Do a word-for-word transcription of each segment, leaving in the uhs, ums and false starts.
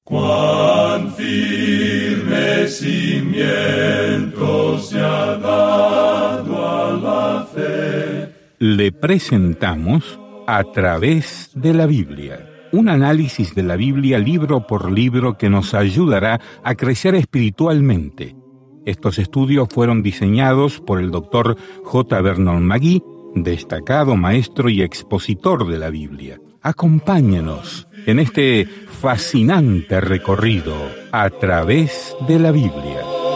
Cuán firme cimiento se ha dado a la fe. Le presentamos A través de la Biblia, un análisis de la Biblia libro por libro que nos ayudará a crecer espiritualmente. Estos estudios fueron diseñados por el doctor J. Vernon McGee, destacado maestro y expositor de la Biblia. Acompáñenos en este fascinante recorrido a través de la Biblia.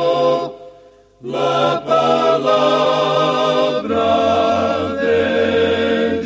La palabra de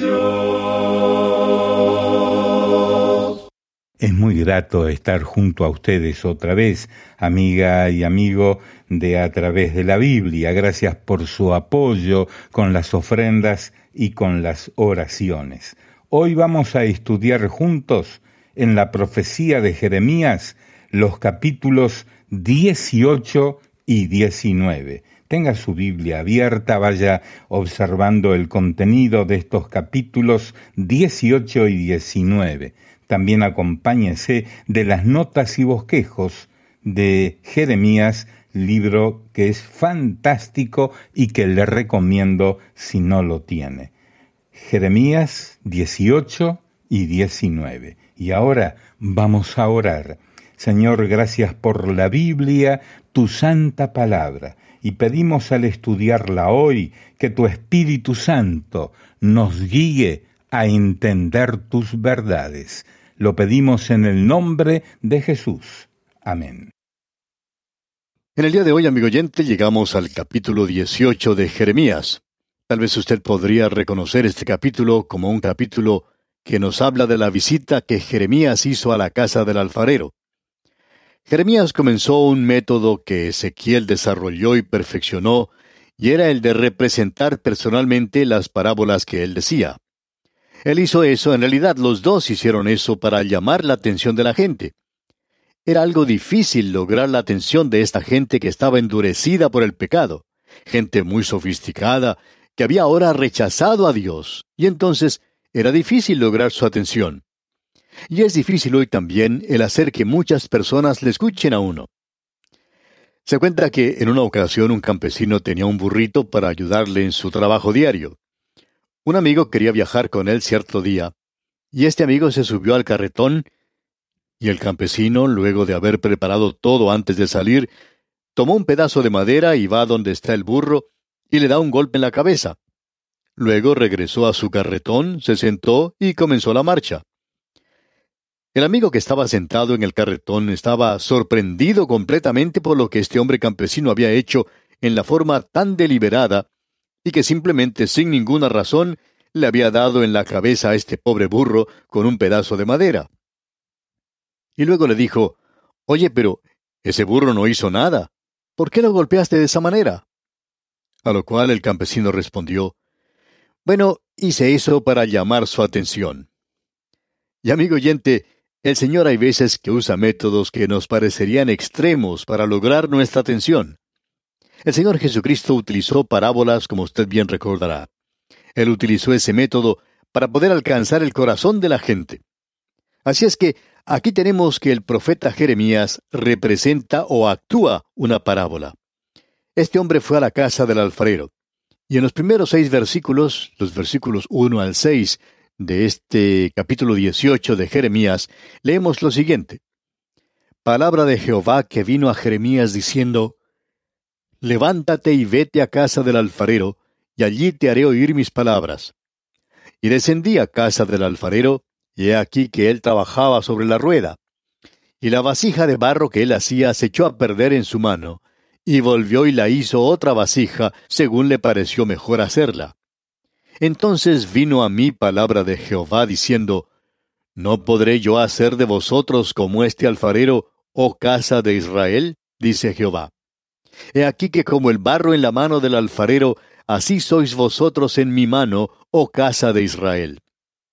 Dios. Es muy grato estar junto a ustedes otra vez, amiga y amigo de A través de la Biblia. Gracias por su apoyo con las ofrendas y con las oraciones. Hoy vamos a estudiar juntos en la profecía de Jeremías los capítulos dieciocho y diecinueve. Tenga su Biblia abierta, vaya observando el contenido de estos capítulos dieciocho y diecinueve. También acompáñese de las notas y bosquejos de Jeremías, libro que es fantástico y que le recomiendo si no lo tiene. Jeremías dieciocho y diecinueve. Y ahora vamos a orar. Señor, gracias por la Biblia, tu santa palabra, y pedimos al estudiarla hoy que tu Espíritu Santo nos guíe a entender tus verdades. Lo pedimos en el nombre de Jesús. Amén. En el día de hoy, amigo oyente, llegamos al capítulo dieciocho de Jeremías. Tal vez usted podría reconocer este capítulo como un capítulo que nos habla de la visita que Jeremías hizo a la casa del alfarero. Jeremías comenzó un método que Ezequiel desarrolló y perfeccionó, y era el de representar personalmente las parábolas que él decía. Él hizo eso, en realidad los dos hicieron eso para llamar la atención de la gente. Era algo difícil lograr la atención de esta gente que estaba endurecida por el pecado, gente muy sofisticada, que había ahora rechazado a Dios, y entonces era difícil lograr su atención. Y es difícil hoy también el hacer que muchas personas le escuchen a uno. Se cuenta que en una ocasión un campesino tenía un burrito para ayudarle en su trabajo diario. Un amigo quería viajar con él cierto día, y este amigo se subió al carretón, y el campesino, luego de haber preparado todo antes de salir, tomó un pedazo de madera y va donde está el burro, y le da un golpe en la cabeza. Luego regresó a su carretón, se sentó y comenzó la marcha. El amigo que estaba sentado en el carretón estaba sorprendido completamente por lo que este hombre campesino había hecho en la forma tan deliberada y que simplemente sin ninguna razón le había dado en la cabeza a este pobre burro con un pedazo de madera. Y luego le dijo, «Oye, pero ese burro no hizo nada. ¿Por qué lo golpeaste de esa manera?» A lo cual el campesino respondió, «Bueno, hice eso para llamar su atención». Y amigo oyente, el Señor hay veces que usa métodos que nos parecerían extremos para lograr nuestra atención. El Señor Jesucristo utilizó parábolas, como usted bien recordará. Él utilizó ese método para poder alcanzar el corazón de la gente. Así es que aquí tenemos que el profeta Jeremías representa o actúa una parábola. Este hombre fue a la casa del alfarero, y en los primeros seis versículos, los versículos uno al seis de este capítulo dieciocho de Jeremías, leemos lo siguiente. Palabra de Jehová que vino a Jeremías diciendo, «Levántate y vete a casa del alfarero, y allí te haré oír mis palabras». Y descendí a casa del alfarero, y he aquí que él trabajaba sobre la rueda. Y la vasija de barro que él hacía se echó a perder en su mano, y volvió y la hizo otra vasija, según le pareció mejor hacerla. Entonces vino a mí palabra de Jehová, diciendo, ¿No podré yo hacer de vosotros como este alfarero, oh casa de Israel? Dice Jehová. He aquí que como el barro en la mano del alfarero, así sois vosotros en mi mano, oh casa de Israel.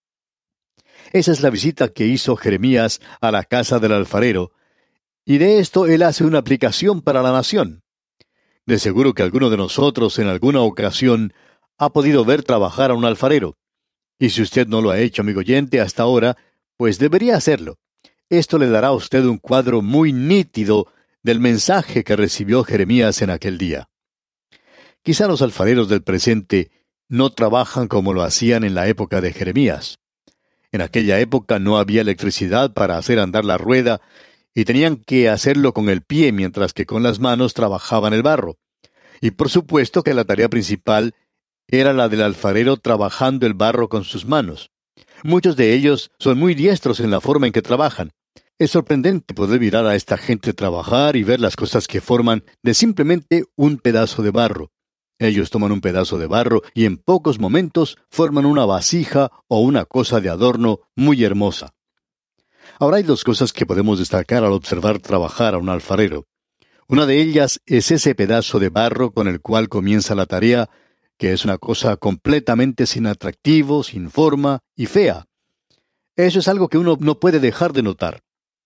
Esa es la visita que hizo Jeremías a la casa del alfarero, y de esto él hace una aplicación para la nación. De seguro que alguno de nosotros en alguna ocasión ha podido ver trabajar a un alfarero. Y si usted no lo ha hecho, amigo oyente, hasta ahora, pues debería hacerlo. esto le dará a usted un cuadro muy nítido del mensaje que recibió Jeremías en aquel día. Quizá los alfareros del presente no trabajan como lo hacían en la época de Jeremías. En aquella época no había electricidad para hacer andar la rueda y tenían que hacerlo con el pie mientras que con las manos trabajaban el barro. Y por supuesto que la tarea principal era la del alfarero trabajando el barro con sus manos. Muchos de ellos son muy diestros en la forma en que trabajan. Es sorprendente poder mirar a esta gente trabajar y ver las cosas que forman de simplemente un pedazo de barro. Ellos toman un pedazo de barro y en pocos momentos forman una vasija o una cosa de adorno muy hermosa. Ahora hay dos cosas que podemos destacar al observar trabajar a un alfarero. Una de ellas es ese pedazo de barro con el cual comienza la tarea, que es una cosa completamente sin atractivo, sin forma y fea. Eso es algo que uno no puede dejar de notar.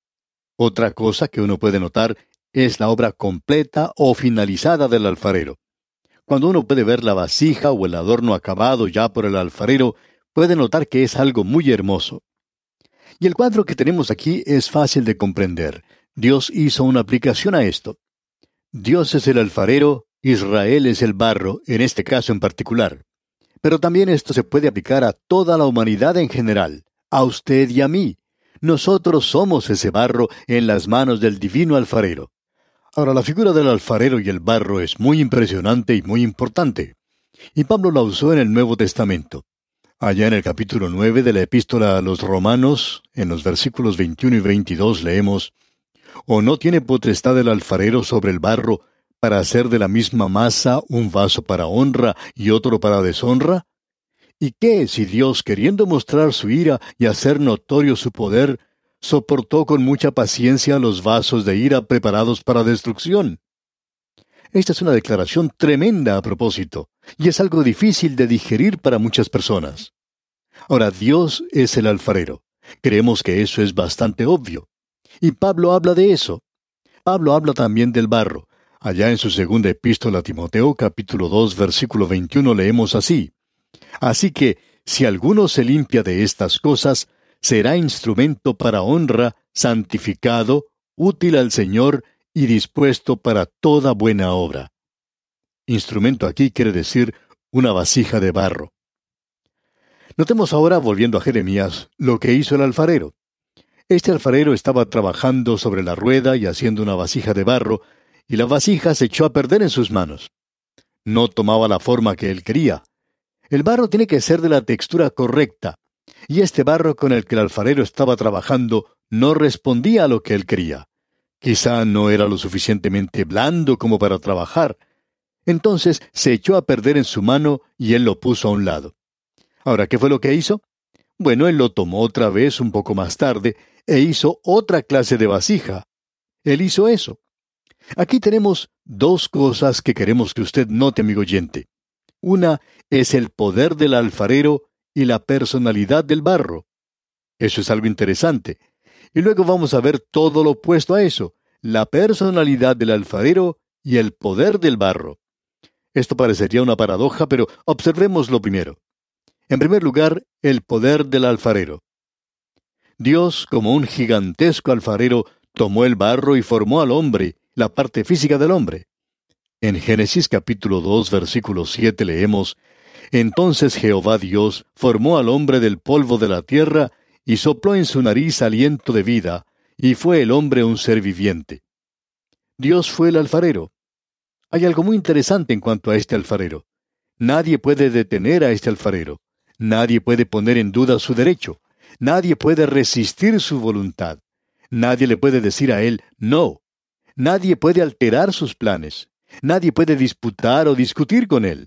Otra cosa que uno puede notar es la obra completa o finalizada del alfarero. Cuando uno puede ver la vasija o el adorno acabado ya por el alfarero, puede notar que es algo muy hermoso. Y el cuadro que tenemos aquí es fácil de comprender. Dios hizo una aplicación a esto. Dios es el alfarero, Israel es el barro, en este caso en particular. Pero también esto se puede aplicar a toda la humanidad en general, a usted y a mí. Nosotros somos ese barro en las manos del divino alfarero. Ahora, la figura del alfarero y el barro es muy impresionante y muy importante. Y Pablo la usó en el Nuevo Testamento. Allá en el capítulo nueve de la Epístola a los Romanos, en los versículos veintiuno y veintidós leemos: ¿O no tiene potestad el alfarero sobre el barro para hacer de la misma masa un vaso para honra y otro para deshonra? ¿Y qué si Dios, queriendo mostrar su ira y hacer notorio su poder, soportó con mucha paciencia los vasos de ira preparados para destrucción? Esta es una declaración tremenda a propósito, y es algo difícil de digerir para muchas personas. Ahora, Dios es el alfarero. Creemos que eso es bastante obvio. Y Pablo habla de eso. Pablo habla también del barro. Allá en su segunda epístola a Timoteo, capítulo dos, versículo veintiuno, leemos así: Así que, si alguno se limpia de estas cosas, será instrumento para honra, santificado, útil al Señor y dispuesto para toda buena obra. Instrumento aquí quiere decir una vasija de barro. Notemos ahora, volviendo a Jeremías, lo que hizo el alfarero. Este alfarero estaba trabajando sobre la rueda y haciendo una vasija de barro, y la vasija se echó a perder en sus manos. No tomaba la forma que él quería. El barro tiene que ser de la textura correcta, y este barro con el que el alfarero estaba trabajando no respondía a lo que él quería. Quizá no era lo suficientemente blando como para trabajar. Entonces se echó a perder en su mano y él lo puso a un lado. Ahora, ¿qué fue lo que hizo? Bueno, él lo tomó otra vez un poco más tarde e hizo otra clase de vasija. Él hizo eso. Aquí tenemos dos cosas que queremos que usted note, amigo oyente. Una es el poder del alfarero y la personalidad del barro. Eso es algo interesante. Y luego vamos a ver todo lo opuesto a eso, la personalidad del alfarero y el poder del barro. Esto parecería una paradoja, pero observémoslo primero. En primer lugar, el poder del alfarero. Dios, como un gigantesco alfarero, tomó el barro y formó al hombre, la parte física del hombre. En Génesis capítulo dos, versículo siete leemos: Entonces Jehová Dios formó al hombre del polvo de la tierra y sopló en su nariz aliento de vida, y fue el hombre un ser viviente. Dios fue el alfarero. Hay algo muy interesante en cuanto a este alfarero. Nadie puede detener a este alfarero. Nadie puede poner en duda su derecho. Nadie puede resistir su voluntad. Nadie le puede decir a él no. Nadie puede alterar sus planes. Nadie puede disputar o discutir con él.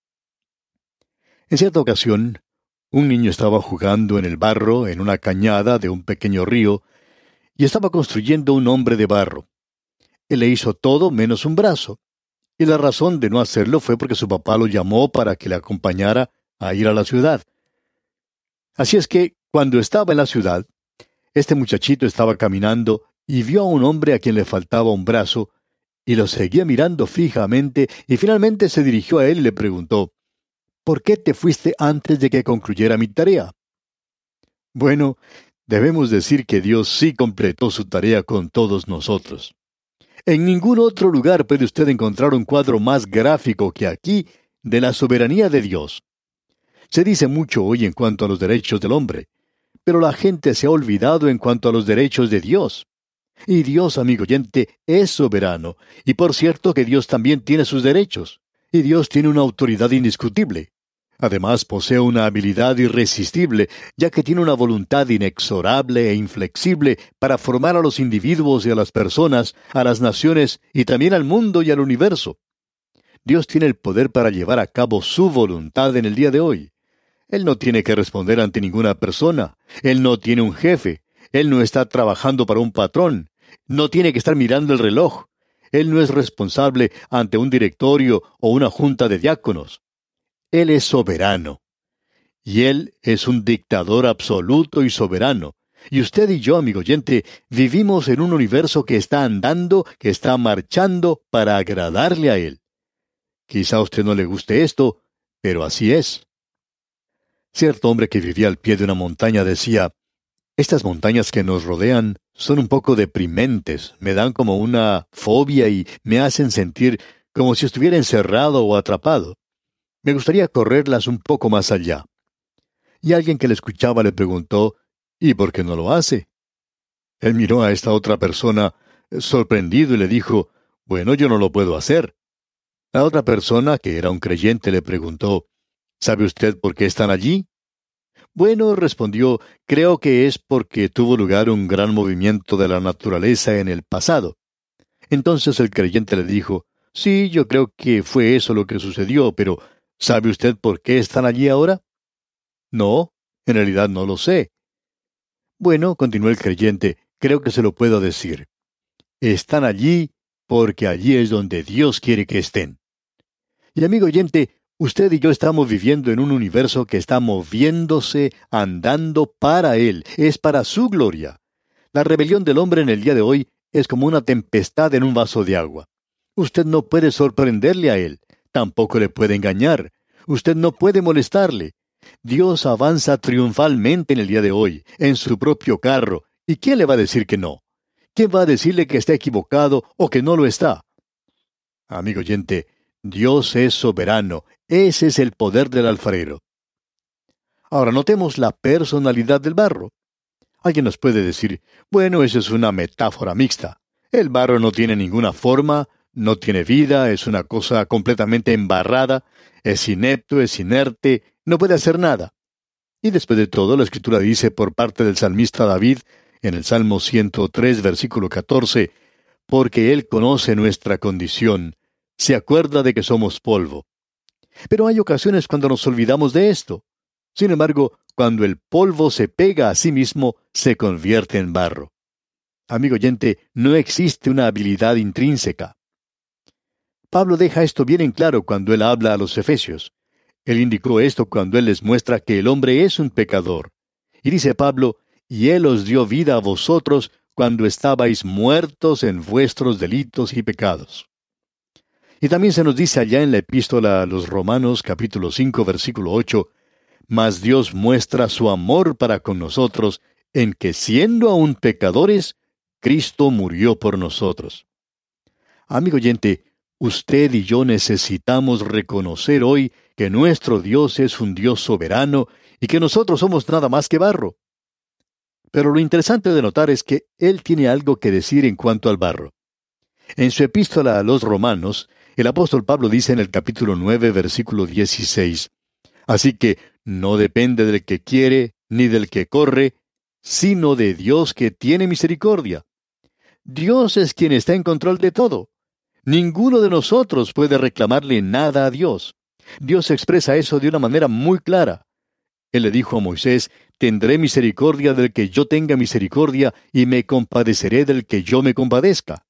En cierta ocasión, un niño estaba jugando en el barro en una cañada de un pequeño río y estaba construyendo un hombre de barro. Él le hizo todo menos un brazo. Y la razón de no hacerlo fue porque su papá lo llamó para que le acompañara a ir a la ciudad. Así es que, cuando estaba en la ciudad, este muchachito estaba caminando y vio a un hombre a quien le faltaba un brazo, y lo seguía mirando fijamente, y finalmente se dirigió a él y le preguntó: ¿Por qué te fuiste antes de que concluyera mi tarea? Bueno, debemos decir que Dios sí completó su tarea con todos nosotros. En ningún otro lugar puede usted encontrar un cuadro más gráfico que aquí de la soberanía de Dios. Se dice mucho hoy en cuanto a los derechos del hombre, pero la gente se ha olvidado en cuanto a los derechos de Dios. Y Dios, amigo oyente, es soberano, y por cierto que Dios también tiene sus derechos, y Dios tiene una autoridad indiscutible. Además, posee una habilidad irresistible, ya que tiene una voluntad inexorable e inflexible para formar a los individuos y a las personas, a las naciones y también al mundo y al universo. Dios tiene el poder para llevar a cabo su voluntad en el día de hoy. Él no tiene que responder ante ninguna persona. Él no tiene un jefe. Él no está trabajando para un patrón. No tiene que estar mirando el reloj. Él no es responsable ante un directorio o una junta de diáconos. Él es soberano. Y Él es un dictador absoluto y soberano. Y usted y yo, amigo oyente, vivimos en un universo que está andando, que está marchando para agradarle a Él. Quizá a usted no le guste esto, pero así es. Cierto hombre que vivía al pie de una montaña decía, estas montañas que nos rodean son un poco deprimentes, me dan como una fobia y me hacen sentir como si estuviera encerrado o atrapado. Me gustaría correrlas un poco más allá. Y alguien que le escuchaba le preguntó, ¿y por qué no lo hace? Él miró a esta otra persona sorprendido y le dijo, bueno, yo no lo puedo hacer. La otra persona, que era un creyente, le preguntó, ¿sabe usted por qué están allí? Bueno, respondió, creo que es porque tuvo lugar un gran movimiento de la naturaleza en el pasado. Entonces el creyente le dijo, sí, yo creo que fue eso lo que sucedió, pero ¿sabe usted por qué están allí ahora? No, en realidad no lo sé. Bueno, continuó el creyente, creo que se lo puedo decir. Están allí porque allí es donde Dios quiere que estén. Y amigo oyente, usted y yo estamos viviendo en un universo que está moviéndose, andando para Él, es para su gloria. La rebelión del hombre en el día de hoy es como una tempestad en un vaso de agua. Usted no puede sorprenderle a Él, tampoco le puede engañar. Usted no puede molestarle. Dios avanza triunfalmente en el día de hoy, en su propio carro. ¿Y quién le va a decir que no? ¿Quién va a decirle que está equivocado o que no lo está? Amigo oyente, Dios es soberano. Ese es el poder del alfarero. Ahora notemos la personalidad del barro. Alguien nos puede decir, bueno, eso es una metáfora mixta. El barro no tiene ninguna forma, no tiene vida, es una cosa completamente embarrada, es inepto, es inerte, no puede hacer nada. Y después de todo, la Escritura dice por parte del salmista David, en el Salmo ciento tres, versículo catorce, porque Él conoce nuestra condición, se acuerda de que somos polvo. Pero hay ocasiones cuando nos olvidamos de esto. Sin embargo, cuando el polvo se pega a sí mismo, se convierte en barro. Amigo oyente, no existe una habilidad intrínseca. Pablo deja esto bien en claro cuando él habla a los efesios. Él indicó esto cuando él les muestra que el hombre es un pecador. Y dice Pablo, y Él os dio vida a vosotros cuando estabais muertos en vuestros delitos y pecados. Y también se nos dice allá en la epístola a los Romanos, capítulo cinco, versículo ocho, mas Dios muestra su amor para con nosotros, en que siendo aún pecadores, Cristo murió por nosotros. Amigo oyente, usted y yo necesitamos reconocer hoy que nuestro Dios es un Dios soberano y que nosotros somos nada más que barro. Pero lo interesante de notar es que Él tiene algo que decir en cuanto al barro. En su epístola a los Romanos, el apóstol Pablo dice en el capítulo nueve, versículo dieciséis, así que no depende del que quiere ni del que corre, sino de Dios que tiene misericordia. Dios es quien está en control de todo. Ninguno de nosotros puede reclamarle nada a Dios. Dios expresa eso de una manera muy clara. Él le dijo a Moisés, tendré misericordia del que yo tenga misericordia y me compadeceré del que yo me compadezca.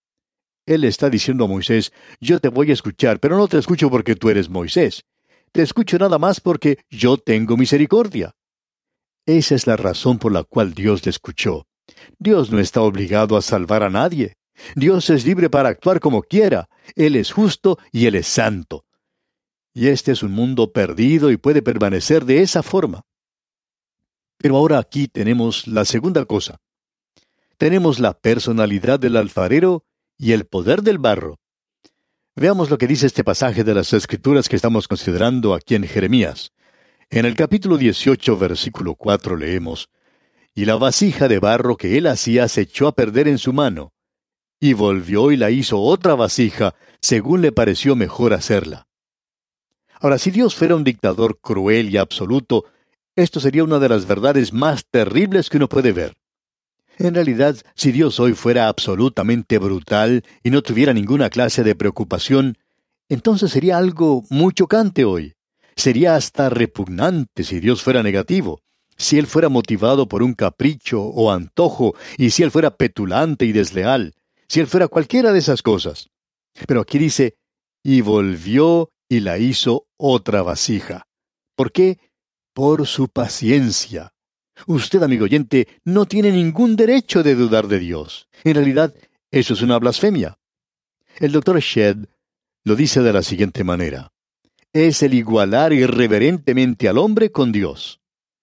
Él está diciendo a Moisés, yo te voy a escuchar, pero no te escucho porque tú eres Moisés. Te escucho nada más porque yo tengo misericordia. Esa es la razón por la cual Dios le escuchó. Dios no está obligado a salvar a nadie. Dios es libre para actuar como quiera. Él es justo y Él es santo. Y este es un mundo perdido y puede permanecer de esa forma. Pero ahora aquí tenemos la segunda cosa. Tenemos la personalidad del alfarero y el poder del barro. Veamos lo que dice este pasaje de las Escrituras que estamos considerando aquí en Jeremías. En el capítulo dieciocho, versículo cuatro, leemos: «Y la vasija de barro que él hacía se echó a perder en su mano, y volvió y la hizo otra vasija, según le pareció mejor hacerla». Ahora, si Dios fuera un dictador cruel y absoluto, esto sería una de las verdades más terribles que uno puede ver. En realidad, si Dios hoy fuera absolutamente brutal y no tuviera ninguna clase de preocupación, entonces sería algo muy chocante hoy. Sería hasta repugnante si Dios fuera negativo, si Él fuera motivado por un capricho o antojo, y si Él fuera petulante y desleal, si Él fuera cualquiera de esas cosas. Pero aquí dice, y volvió y la hizo otra vasija. ¿Por qué? Por su paciencia. Usted, amigo oyente, no tiene ningún derecho de dudar de Dios. En realidad, eso es una blasfemia. El doctor Shedd lo dice de la siguiente manera: es el igualar irreverentemente al hombre con Dios.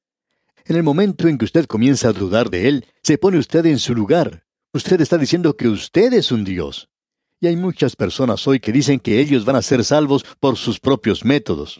En el momento en que usted comienza a dudar de Él, se pone usted en su lugar. Usted está diciendo que usted es un Dios. Y hay muchas personas hoy que dicen que ellos van a ser salvos por sus propios métodos.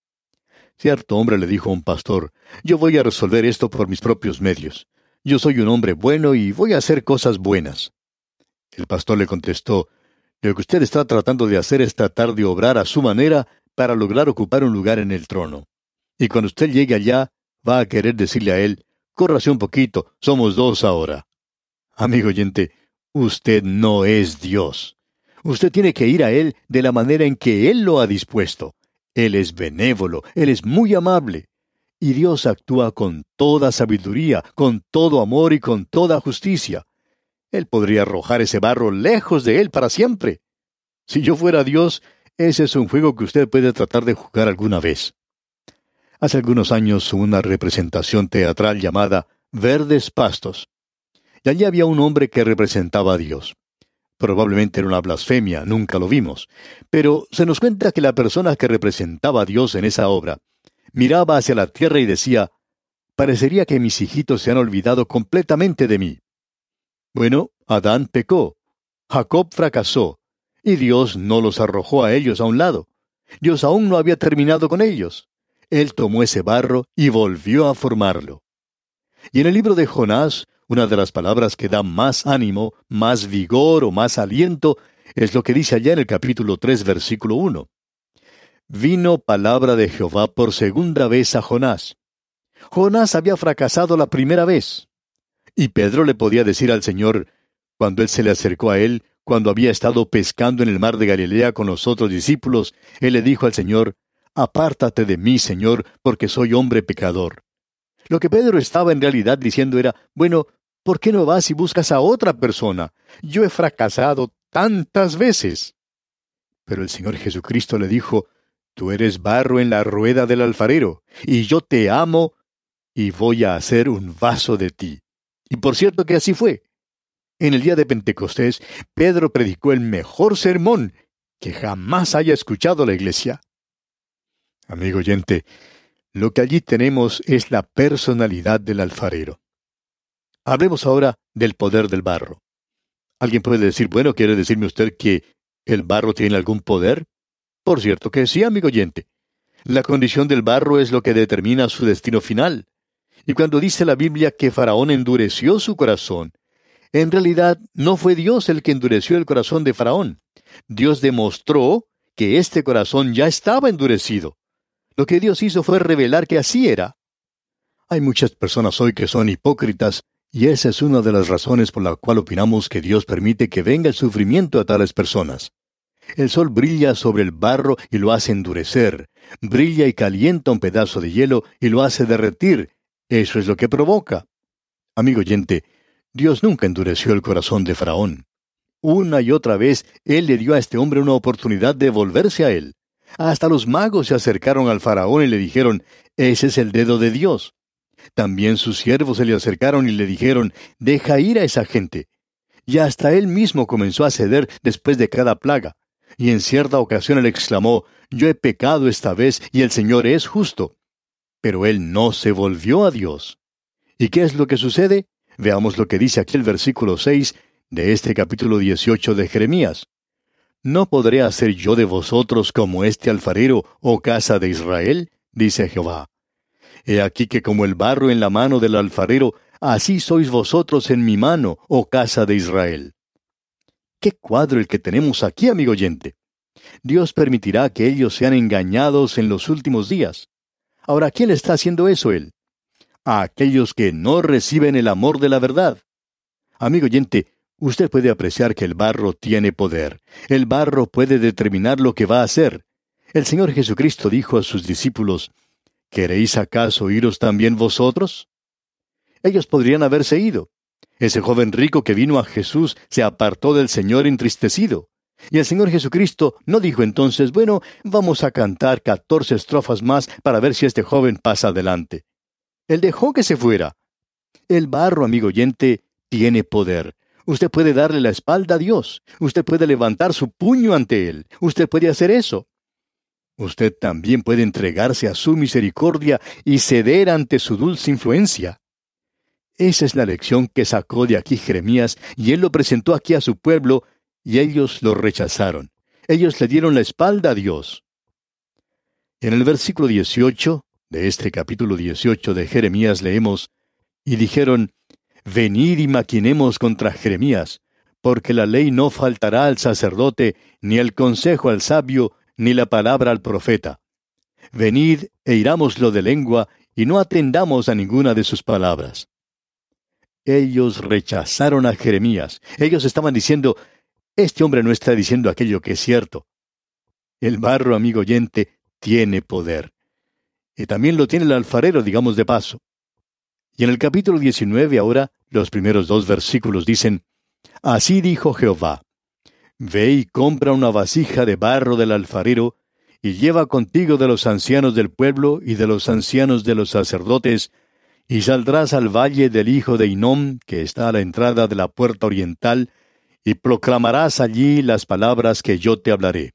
Cierto hombre le dijo a un pastor: «Yo voy a resolver esto por mis propios medios. Yo soy un hombre bueno y voy a hacer cosas buenas». El pastor le contestó: «Lo que usted está tratando de hacer es tratar de obrar a su manera para lograr ocupar un lugar en el trono. Y cuando usted llegue allá, va a querer decirle a él: córrase un poquito, somos dos ahora». Amigo oyente, usted no es Dios. Usted tiene que ir a Él de la manera en que Él lo ha dispuesto. Él es benévolo, Él es muy amable. Y Dios actúa con toda sabiduría, con todo amor y con toda justicia. Él podría arrojar ese barro lejos de Él para siempre. Si yo fuera Dios, ese es un juego que usted puede tratar de jugar alguna vez. Hace algunos años hubo una representación teatral llamada Verdes Pastos. Y allí había un hombre que representaba a Dios. Probablemente era una blasfemia, nunca lo vimos. Pero se nos cuenta que la persona que representaba a Dios en esa obra miraba hacia la tierra y decía: «Parecería que mis hijitos se han olvidado completamente de mí». Bueno, Adán pecó, Jacob fracasó, y Dios no los arrojó a ellos a un lado. Dios aún no había terminado con ellos. Él tomó ese barro y volvió a formarlo. Y en el libro de Jonás, una de las palabras que da más ánimo, más vigor o más aliento, es lo que dice allá en el capítulo tres, versículo uno. Vino palabra de Jehová por segunda vez a Jonás. Jonás había fracasado la primera vez. Y Pedro le podía decir al Señor, cuando él se le acercó a él, cuando había estado pescando en el mar de Galilea con los otros discípulos, él le dijo al Señor: «Apártate de mí, Señor, porque soy hombre pecador». Lo que Pedro estaba en realidad diciendo era: «Bueno, ¿por qué no vas y buscas a otra persona? Yo he fracasado tantas veces». Pero el Señor Jesucristo le dijo: «Tú eres barro en la rueda del alfarero, y yo te amo, y voy a hacer un vaso de ti». Y por cierto que así fue. En el día de Pentecostés, Pedro predicó el mejor sermón que jamás haya escuchado la iglesia. Amigo oyente, lo que allí tenemos es la personalidad del alfarero. Hablemos ahora del poder del barro. Alguien puede decir: «Bueno, ¿quiere decirme usted que el barro tiene algún poder?» Por cierto que sí, amigo oyente. La condición del barro es lo que determina su destino final. Y cuando dice la Biblia que Faraón endureció su corazón, en realidad no fue Dios el que endureció el corazón de Faraón. Dios demostró que este corazón ya estaba endurecido. Lo que Dios hizo fue revelar que así era. Hay muchas personas hoy que son hipócritas, y esa es una de las razones por la cual opinamos que Dios permite que venga el sufrimiento a tales personas. El sol brilla sobre el barro y lo hace endurecer. Brilla y calienta un pedazo de hielo y lo hace derretir. Eso es lo que provoca. Amigo oyente, Dios nunca endureció el corazón de Faraón. Una y otra vez, Él le dio a este hombre una oportunidad de volverse a Él. Hasta los magos se acercaron al Faraón y le dijeron: «Ese es el dedo de Dios». También sus siervos se le acercaron y le dijeron: «Deja ir a esa gente». Y hasta él mismo comenzó a ceder después de cada plaga. Y en cierta ocasión él exclamó: «Yo he pecado esta vez y el Señor es justo». Pero él no se volvió a Dios. ¿Y qué es lo que sucede? Veamos lo que dice aquí el versículo seis de este capítulo dieciocho de Jeremías. ¿No podré hacer yo de vosotros como este alfarero, oh casa de Israel? Dice Jehová. He aquí que como el barro en la mano del alfarero, así sois vosotros en mi mano, oh casa de Israel. ¡Qué cuadro el que tenemos aquí, amigo oyente! Dios permitirá que ellos sean engañados en los últimos días. Ahora, ¿a quién le está haciendo eso Él? A aquellos que no reciben el amor de la verdad. Amigo oyente, usted puede apreciar que el barro tiene poder. El barro puede determinar lo que va a hacer. El Señor Jesucristo dijo a sus discípulos, ¿queréis acaso iros también vosotros? Ellos podrían haberse ido. Ese joven rico que vino a Jesús se apartó del Señor entristecido. Y el Señor Jesucristo no dijo entonces, bueno, vamos a cantar catorce estrofas más para ver si este joven pasa adelante. Él dejó que se fuera. El barro, amigo oyente, tiene poder. Usted puede darle la espalda a Dios. Usted puede levantar su puño ante Él. Usted puede hacer eso. Usted también puede entregarse a su misericordia y ceder ante su dulce influencia. Esa es la lección que sacó de aquí Jeremías, y él lo presentó aquí a su pueblo, y ellos lo rechazaron. Ellos le dieron la espalda a Dios. En el versículo dieciocho de este capítulo dieciocho de Jeremías leemos, y dijeron, venid y maquinemos contra Jeremías, porque la ley no faltará al sacerdote, ni el consejo al sabio, ni la palabra al profeta. Venid e irámoslo de lengua, y no atendamos a ninguna de sus palabras. Ellos rechazaron a Jeremías. Ellos estaban diciendo, este hombre no está diciendo aquello que es cierto. El barro, amigo oyente, tiene poder. Y también lo tiene el alfarero, digamos de paso. Y en el capítulo diecinueve ahora, los primeros dos versículos dicen, así dijo Jehová, ve y compra una vasija de barro del alfarero, y lleva contigo de los ancianos del pueblo y de los ancianos de los sacerdotes, y saldrás al valle del hijo de Hinnom, que está a la entrada de la puerta oriental, y proclamarás allí las palabras que yo te hablaré.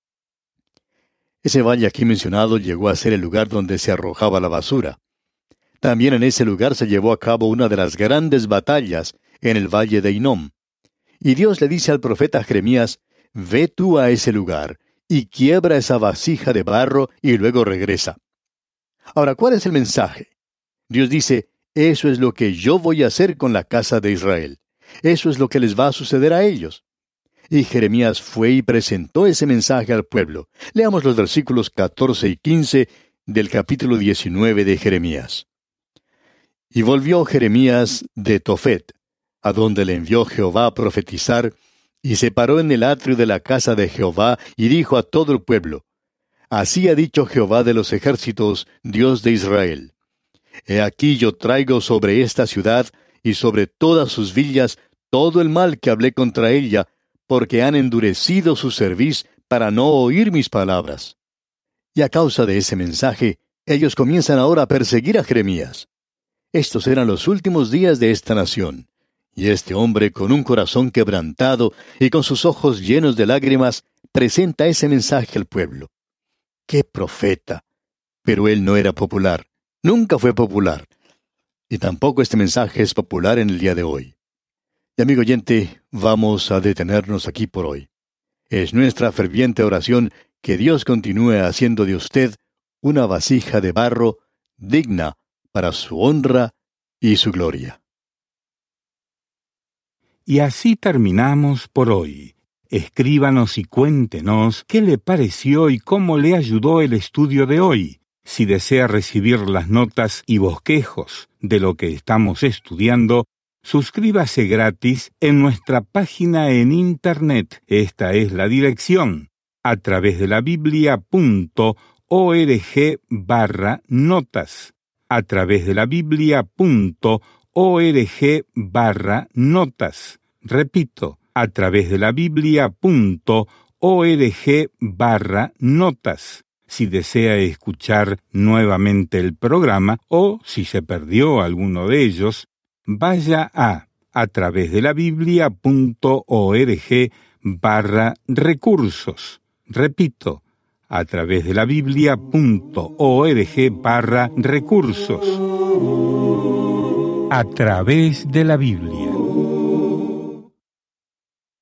Ese valle aquí mencionado llegó a ser el lugar donde se arrojaba la basura. También en ese lugar se llevó a cabo una de las grandes batallas, en el valle de Hinnom. Y Dios le dice al profeta Jeremías, ve tú a ese lugar, y quiebra esa vasija de barro, y luego regresa. Ahora, ¿cuál es el mensaje? Dios dice, eso es lo que yo voy a hacer con la casa de Israel. Eso es lo que les va a suceder a ellos. Y Jeremías fue y presentó ese mensaje al pueblo. Leamos los versículos catorce y quince del capítulo diecinueve de Jeremías. Y volvió Jeremías de Tofet, a donde le envió Jehová a profetizar, y se paró en el atrio de la casa de Jehová, y dijo a todo el pueblo, así ha dicho Jehová de los ejércitos, Dios de Israel. He aquí yo traigo sobre esta ciudad, y sobre todas sus villas, todo el mal que hablé contra ella, porque han endurecido su cerviz para no oír mis palabras. Y a causa de ese mensaje, ellos comienzan ahora a perseguir a Jeremías. Estos eran los últimos días de esta nación. Y este hombre, con un corazón quebrantado y con sus ojos llenos de lágrimas, presenta ese mensaje al pueblo. ¡Qué profeta! Pero él no era popular. Nunca fue popular. Y tampoco este mensaje es popular en el día de hoy. Y amigo oyente, vamos a detenernos aquí por hoy. Es nuestra ferviente oración que Dios continúe haciendo de usted una vasija de barro digna para su honra y su gloria. Y así terminamos por hoy. Escríbanos y cuéntenos qué le pareció y cómo le ayudó el estudio de hoy. Si desea recibir las notas y bosquejos de lo que estamos estudiando, suscríbase gratis en nuestra página en Internet. Esta es la dirección, a través de la biblia punto org barra notas. A través de la biblia punto org barra notas. Repito, a través de la biblia punto org barra notas. Si desea escuchar nuevamente el programa o si se perdió alguno de ellos, vaya a a través de la biblia punto org barra recursos. Repito, a través de la biblia punto org barra recursos. a través de la Biblia.